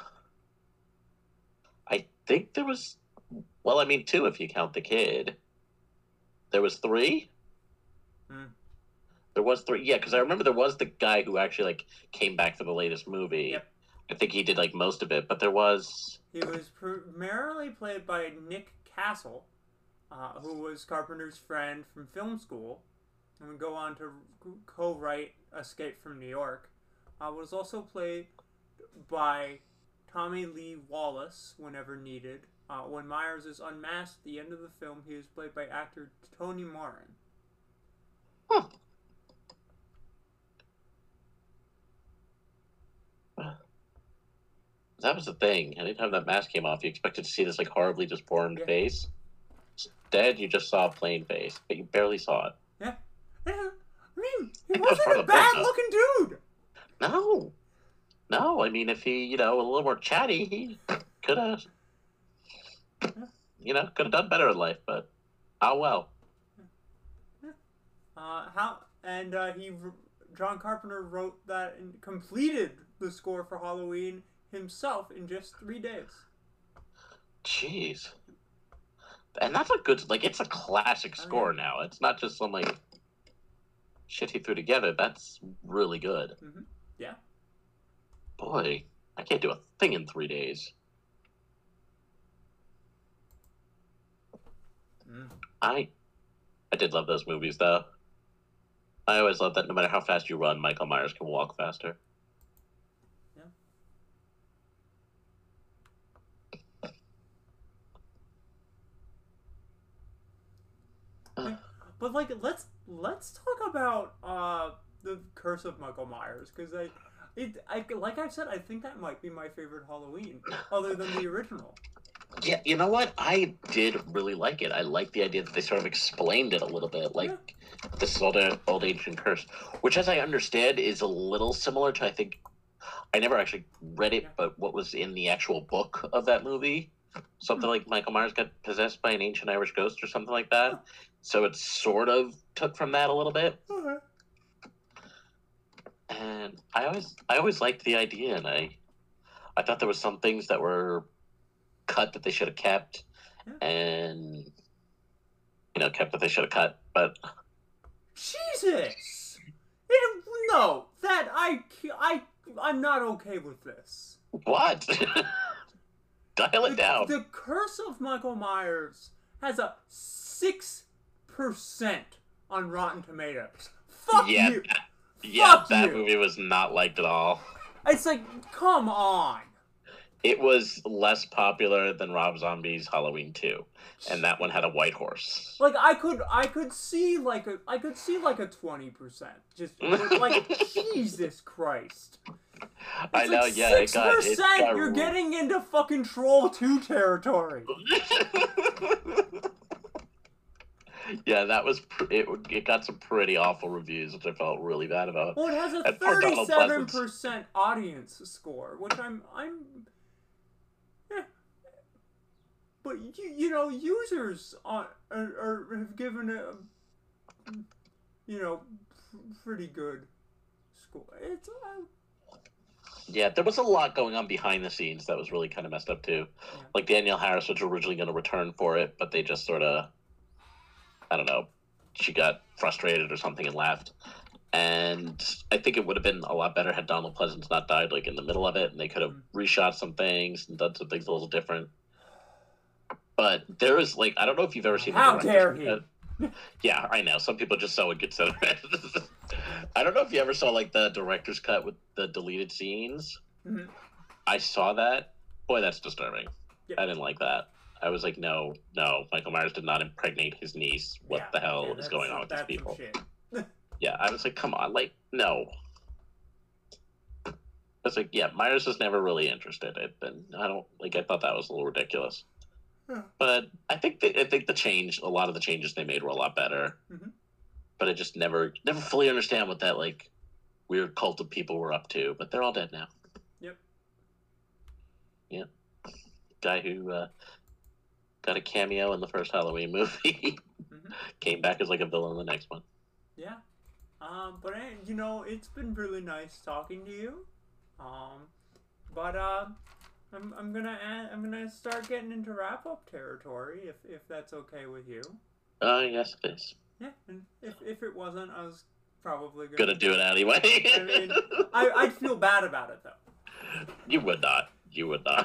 I think there was. Well, I mean, two if you count the kid. There was three. Hmm. There was three. Yeah, because I remember there was the guy who actually like came back for the latest movie. Yep. I think he did like most of it, but there was. He was primarily played by Nick Castle, uh, who was Carpenter's friend from film school, and would go on to co-write Escape from New York. Uh, was also played by Tommy Lee Wallace whenever needed. Uh, when Myers is unmasked at the end of the film, he was played by actor Tony Martin. Huh. That was the thing. Anytime that mask came off, you expected to see this like horribly deformed Yeah. face. Instead, you just saw a plain face, but you barely saw it. Yeah. I mean, he That was wasn't part a of the point, though. bad-looking dude. No, no. I mean, if he, you know, a little more chatty, he could have, you know, could have done better in life. But oh well. Uh, how and uh, he, John Carpenter wrote that and completed the score for Halloween himself in just three days. Jeez. And that's a good, like, it's a classic Oh, score yeah. now. It's not just some, like, shit he threw together. That's really good. Mhm. Yeah. Boy, I can't do a thing in three days. Mm. I, I did love those movies, though. I always love that no matter how fast you run, Michael Myers can walk faster. But like, let's let's talk about uh, the Curse of Michael Myers, because I, it, I like I've said, I think that might be my favorite Halloween, other than the original. Yeah, you know what? I did really like it. I like the idea that they sort of explained it a little bit, like Yeah. this is old, old ancient curse, which, as I understand, is a little similar to, I think, I never actually read it, Yeah. but what was in the actual book of that movie, something Hmm. like Michael Myers got possessed by an ancient Irish ghost or something like that. Huh. So it sort of took from that a little bit, Okay. and I always, I always liked the idea, and I, I thought there was some things that were cut that they should have kept, Yeah. and you know, kept that they should have cut. But Jesus! It, no, that I I I'm not okay with this. what? Dial it the, down. The Curse of Michael Myers has a six percent on Rotten Tomatoes. Fuck yeah, you. That, yeah, Fuck that you. movie was not liked at all. It's like, come on. It was less popular than Rob Zombie's Halloween two, and that one had a white horse. Like I could, I could see like a, I could see like a twenty percent. Just like Jesus Christ. It's I know, like yeah. Six it got, it percent. got You're getting into fucking Troll two territory. Yeah, that was pr- it. It got some pretty awful reviews, which I felt really bad about. Well, it has a And poor Donald thirty-seven Pleasance. percent audience score, which I'm, I'm. eh. But you, you know, users are, are, are have given it, a, you know, pretty good score. It's. Uh, Yeah, there was a lot going on behind the scenes that was really kind of messed up too. Yeah. Like Danielle Harris was originally going to return for it, but they just sort of, I don't know, she got frustrated or something and left. And I think it would have been a lot better had Donald Pleasance not died like in the middle of it, and they could have reshot some things and done some things a little different. But there is like, I don't know if you've ever seen. How the dare director's he? cut. Yeah, I know. Some people just so inconsiderate. I don't know if you ever saw like the director's cut with the deleted scenes. Mhm. I saw that. Boy, that's disturbing. Yeah. I didn't like that. I was like, no, no, Michael Myers did not impregnate his niece. What Yeah, the hell yeah, is that's- going on with these that's some people? shit. Yeah, I was like, come on, like, no. I was like, yeah, Myers was never really interested. It, and I don't like. I thought that was a little ridiculous. Yeah. But I think that, I think the change, a lot of the changes they made were a lot better. Mhm. But I just never, never fully understand what that like weird cult of people were up to. But they're all dead now. Yep. Yeah. Guy who uh, got a cameo in the first Halloween movie Mhm. came back as like a villain in the next one. Yeah. Um, but eh, you know, it's been really nice talking to you. Um, but uh, I'm I'm gonna add, I'm gonna start getting into wrap up territory if if that's okay with you. Oh, uh, yes, it is. Yeah. And if if it wasn't, I was probably gonna, Gonna do it anyway. I mean, I I'd feel bad about it though. You would not. You would not.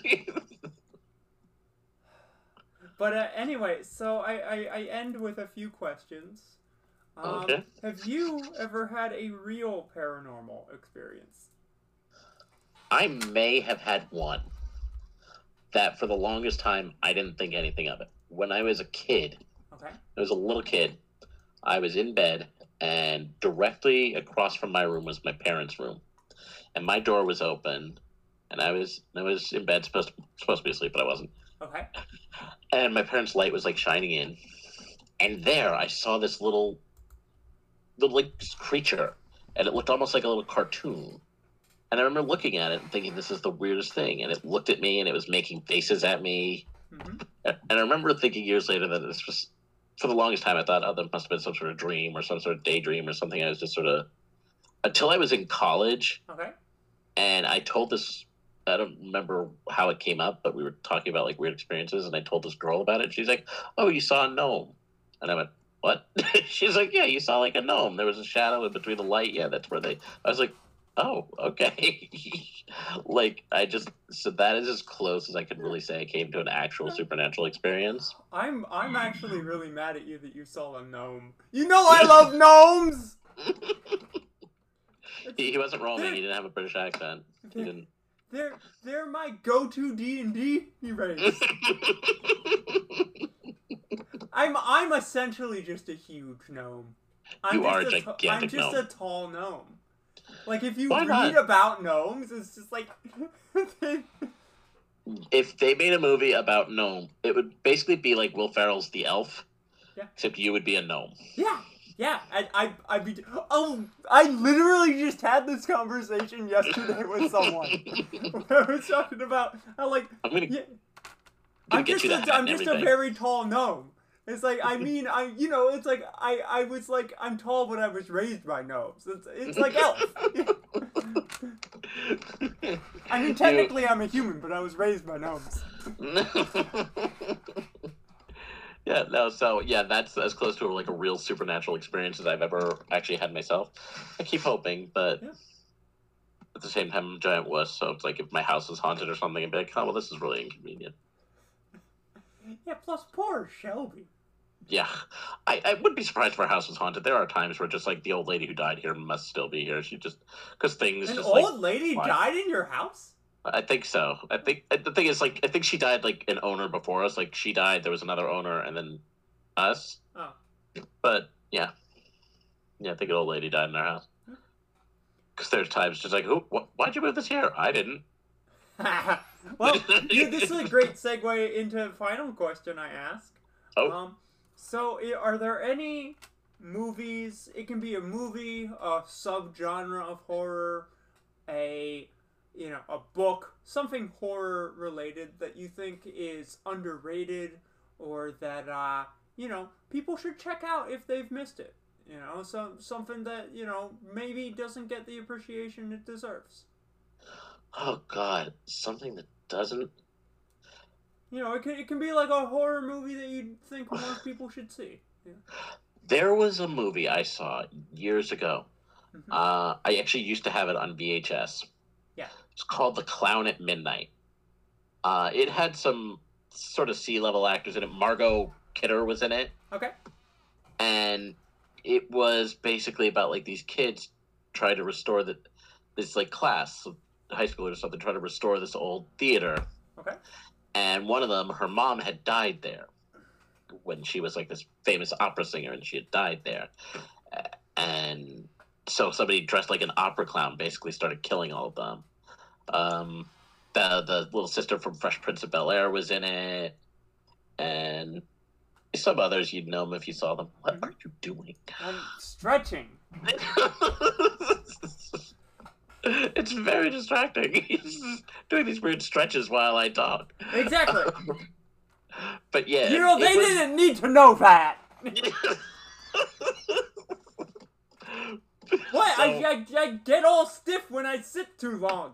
But uh, anyway, so I, I I end with a few questions. Um, Okay. Have you ever had a real paranormal experience? I may have had one that for the longest time I didn't think anything of it. When I was a kid, Okay. I was a little kid, I was in bed, and directly across from my room was my parents' room. And my door was open, and I was I was in bed, supposed to, supposed to be asleep, but I wasn't. Okay. And my parents' light was like shining in. And there I saw this little little like creature, and it looked almost like a little cartoon. And I remember looking at it and thinking, this is the weirdest thing. And it looked at me, and it was making faces at me. Mm-hmm. And I remember thinking years later that this was, for the longest time, I thought, oh, that must have been some sort of dream or some sort of daydream or something. I was just sort of, until I was in college, Okay. and I told this, I don't remember how it came up, but we were talking about like weird experiences, and I told this girl about it. She's like, oh, you saw a gnome. And I went, what? She's like, yeah, you saw like a gnome. There was a shadow in between the light. Yeah, that's where they, I was like, oh, okay. Like, I just, so that is as close as I could really say I came to an actual supernatural experience. I'm I'm actually really mad at you that you saw a gnome. You know I love gnomes. He, he wasn't roaming. They're- He didn't have a British accent. He didn't. They're they're my go-to D and D race. I'm I'm essentially just a huge gnome. I'm You just are a a t- gigantic I'm just gnome. a tall gnome. Like if you Why read not? about gnomes, it's just like If they made a movie about gnome, it would basically be like Will Ferrell's The Elf. Yeah. Except you would be a gnome. yeah. Yeah, I, I, I'd be. Oh, I literally just had this conversation yesterday with someone. I was talking about how, like, I'm gonna, yeah, gonna I'm get just, you a, that hat I'm and just a everything. very tall gnome. It's like, I mean, I, you know, it's like, I, I was like, I'm tall, but I was raised by gnomes. It's, it's like elf. I mean, technically, I'm a human, but I was raised by gnomes. Yeah, no, so, yeah, that's as close to, like, a real supernatural experience as I've ever actually had myself. I keep hoping, but Yeah. at the same time, I'm a giant wuss, so it's like if my house is haunted or something, I'd be like, oh, well, this is really inconvenient. Yeah, plus poor Shelby. Yeah. I, I wouldn't be surprised if our house was haunted. There are times where just, like, the old lady who died here must still be here. She just... Because things An just, old like, lady fly. died in your house? I think so. I think... The thing is, like, I think she died, like, an owner before us. Like, she died, there was another owner, and then us. Oh. But, yeah. Yeah, I think an old lady died in our house. Because there's times just like, who, wh- why'd you move this here? I didn't. Well, yeah, this is a great segue into the final question I ask. Oh. Um, so, i- are there any movies, it can be a movie, a subgenre of horror, a, you know, a book, something horror related that you think is underrated or that, uh, you know, people should check out if they've missed it? You know, some something that, you know, maybe doesn't get the appreciation it deserves. Oh, God. Something that doesn't... You know, it can, it can be like a horror movie that you think most people should see. Yeah. There was a movie I saw years ago. Mm-hmm. Uh, I actually used to have it on V H S. Yeah. It's called The Clown at Midnight. Uh, it had some sort of C-level actors in it. Margot Kidder was in it. Okay. And it was basically about, like, these kids trying to restore the, this, like, class of high school or something, trying to restore this old theater. Okay. And one of them, her mom had died there when she was, like, this famous opera singer, and she had died there. And so somebody dressed like an opera clown basically started killing all of them. Um, the, the little sister from Fresh Prince of Bel-Air was in it. And... some others, you'd know them if you saw them. What Mm-hmm. are you doing? I'm stretching. It's very distracting. He's just doing these weird stretches while I talk. Exactly. But yeah. You know, they was... didn't need to know that. What? So... I, I, I get all stiff when I sit too long.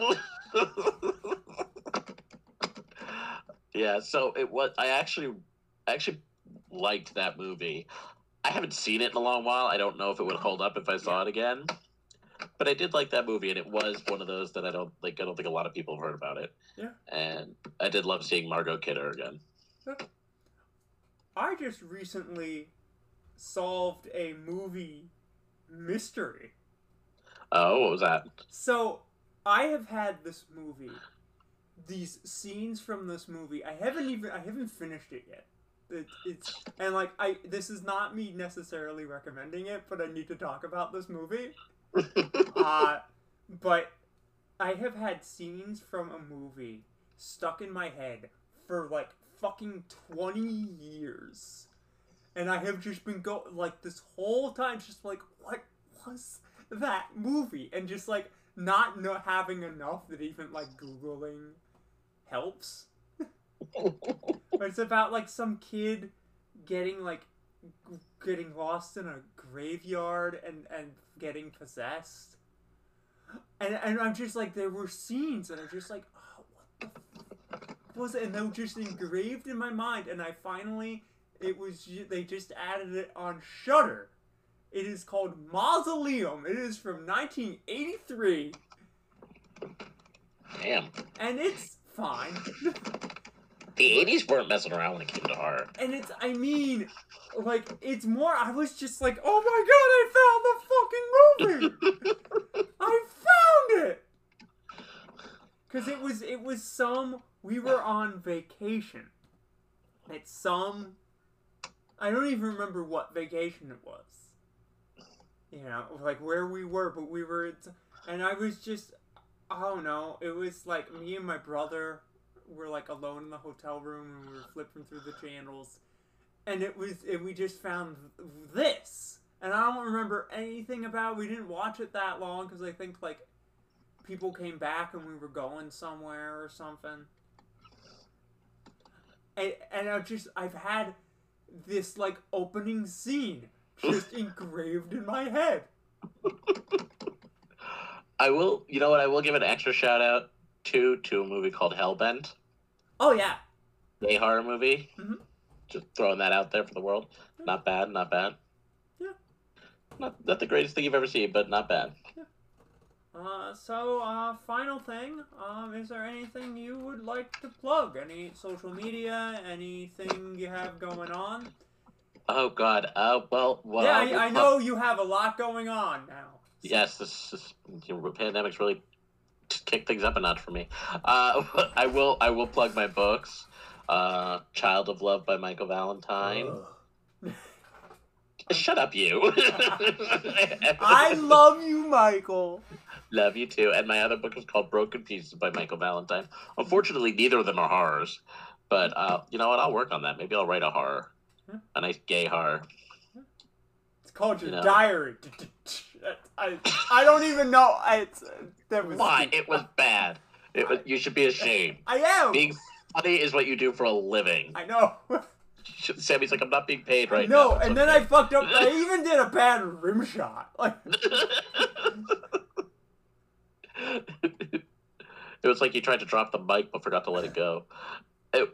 Yeah, so it was... I actually... I actually liked that movie. I haven't seen it in a long while. I don't know if it would hold up if I saw it again. But I did like that movie, and it was one of those that I don't like. I don't think a lot of people have heard about it. Yeah. And I did love seeing Margot Kidder again. I just recently solved a movie mystery. Oh, what was that? So, I have had this movie, these scenes from this movie. I haven't even, I haven't finished it yet. It, it's, and like, I, this is not me necessarily recommending it, but I need to talk about this movie. uh, but I have had scenes from a movie stuck in my head for like fucking twenty years. And I have just been go like this whole time just like, what was that movie? And just like not know, having enough that even like Googling helps. It's about like some kid getting like g- getting lost in a graveyard and and getting possessed. And and I'm just like, there were scenes and I'm just like, oh, what the f- was it? And they were just engraved in my mind. And I finally, it was ju- they just added it on Shudder. It is called Mausoleum. It is from nineteen eighty-three. Damn. And it's fine. The eighties weren't messing around when it came to horror. And it's, I mean, like, it's more, I was just like, oh my god, I found the fucking movie! I found it! Because it was, it was some, we were on vacation. At some, I don't even remember what vacation it was. You know, like where we were, but we were, and I was just, I don't know, it was like me and my brother were like alone in the hotel room and we were flipping through the channels, and it was, and we just found this, and I don't remember anything about it. We didn't watch it that long because I think like people came back and we were going somewhere or something, and and I just I've had this like opening scene just engraved in my head. I will, you know what, I will give an extra shout out to, to a movie called Hellbent. Oh, yeah. A horror movie. Mm-hmm. Just throwing that out there for the world. Yeah. Not bad, not bad. Yeah. Not, not the greatest thing you've ever seen, but not bad. Yeah. Uh, so, uh, final thing, um, is there anything you would like to plug? Any social media, anything you have going on? Oh God. Uh, well, what yeah, I, I, would I plug- know you have a lot going on now. So- Yes, this, this you know, pandemic's really kicked things up a notch for me. Uh, I will I will plug my books. Uh, Child of Love by Michael Valentine. Ugh. Shut up, you. I love you, Michael. Love you too. And my other book is called Broken Pieces by Michael Valentine. Unfortunately, neither of them are horrors. But uh, you know what? I'll work on that. Maybe I'll write a horror, a nice gay horror. It's called your You know. diary. I, I don't even know. I, it's, that was Why? It was bad. It was. You should be ashamed. I am. Being funny is what you do for a living. I know. Sammy's like, I'm not being paid right no, now. It's and then okay." I fucked up. I even did a bad rim shot. Like, It was like you tried to drop the mic but forgot to let it go. It,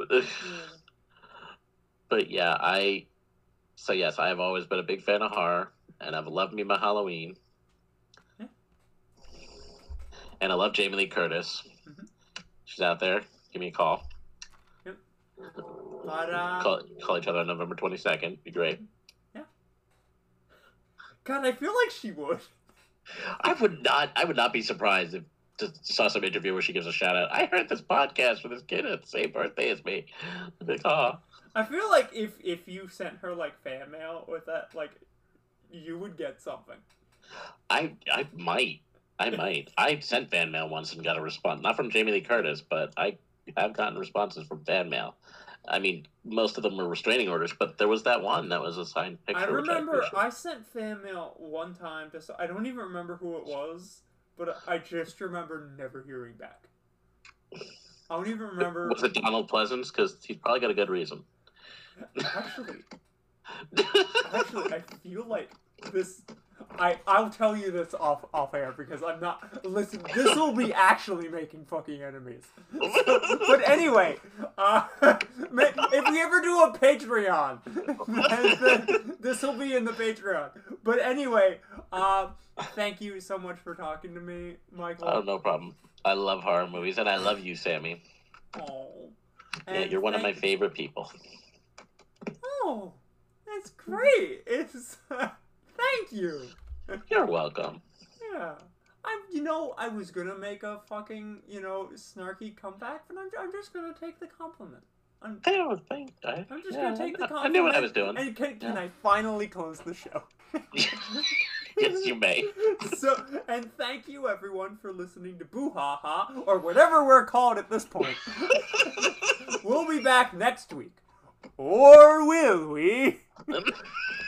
but yeah, I. So yes, I have always been a big fan of horror, and I've loved me my Halloween. Yeah. And I love Jamie Lee Curtis. Mhm. She's out there. Give me a call. Yep. But uh, Call, call each other on November twenty-second. Be great. God, I feel like she would. I would not. I would not be surprised if to saw some interview where she gives a shout out. I heard this podcast with this kid at the same birthday as me. I'm like, oh. I feel like if if you sent her like fan mail with that, like, you would get something. I I might. I might. I sent fan mail once and got a response. Not from Jamie Lee Curtis, but I have gotten responses from fan mail. I mean, most of them were restraining orders, but there was that one that was a signed picture. I which remember appreciate. I sent fan mail one time to. s- I don't even remember who it was, but I just remember never hearing back. I don't even remember. Was it Donald Pleasance? Because he's probably got a good reason. Actually, actually, I feel like this. I I'll tell you this off off air because I'm not. Listen, this will be actually making fucking enemies. But anyway, uh, if we ever do a Patreon, then, then this will be in the Patreon. But anyway, uh, thank you so much for talking to me, Michael. Oh, no problem. I love horror movies, and I love you, Sammy. Oh, Yeah, you're one of my favorite people. Oh, that's great. It's uh, thank you. You're welcome. Yeah. I'm, you know, I was gonna make a fucking, you know, snarky comeback, but I'm, I'm just gonna take the compliment. I'm, I don't think I. I'm just yeah, gonna take the I- compliment. I knew what I was doing. And can, can Yeah. I finally close the show? Yes, you may. So, and thank you everyone for listening to Boo Ha Ha, or whatever we're called at this point. We'll be back next week. Or will we?